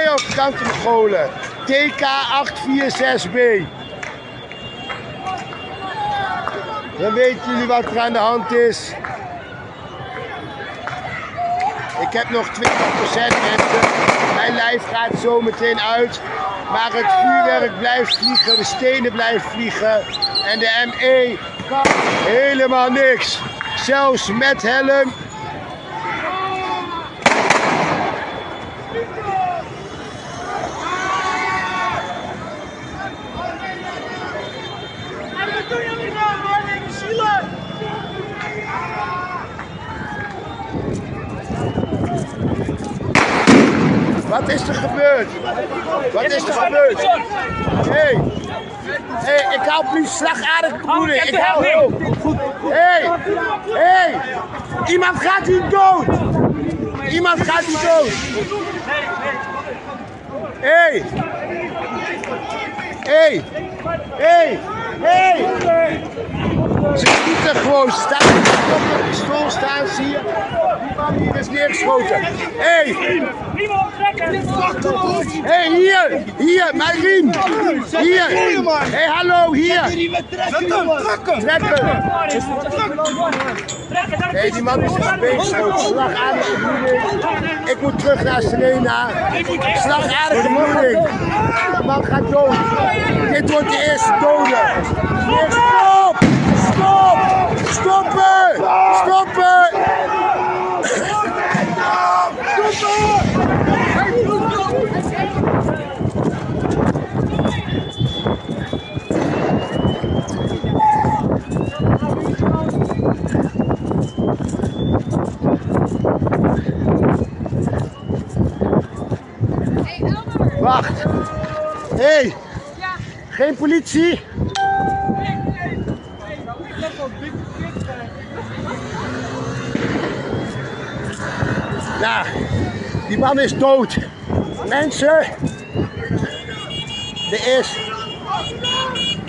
of kankermogolen. TK846B. Dan weten jullie wat er aan de hand is. Ik heb nog 20% mensen. Mijn lijf gaat zo meteen uit. Maar het vuurwerk blijft vliegen, de stenen blijven vliegen. En de ME kan helemaal niks. Zelfs met helm. Wat is er gebeurd? Wat is er gebeurd? Hé, ik haal politie, slagaardige bedoeling. Ik haal hulp. Hé, iemand gaat hier dood. Iemand gaat hier dood. Hé. Ze schieten gewoon, ze staan op de pistool staan, zie je? Die man hier is neergeschoten. Hé, hier, mijn riem. Hier. Hé, hallo, hier. Trekken. Hé, die man is echt bezig. Slagaardige bedoeling. Ik moet terug naar Serena. Slagaardige bedoeling. De man gaat dood. Dit wordt de eerste dode. Stop! Stop! Stoppen! Stoppen! Wacht! Hé! Geen politie! Nou, die man is dood. Mensen, er is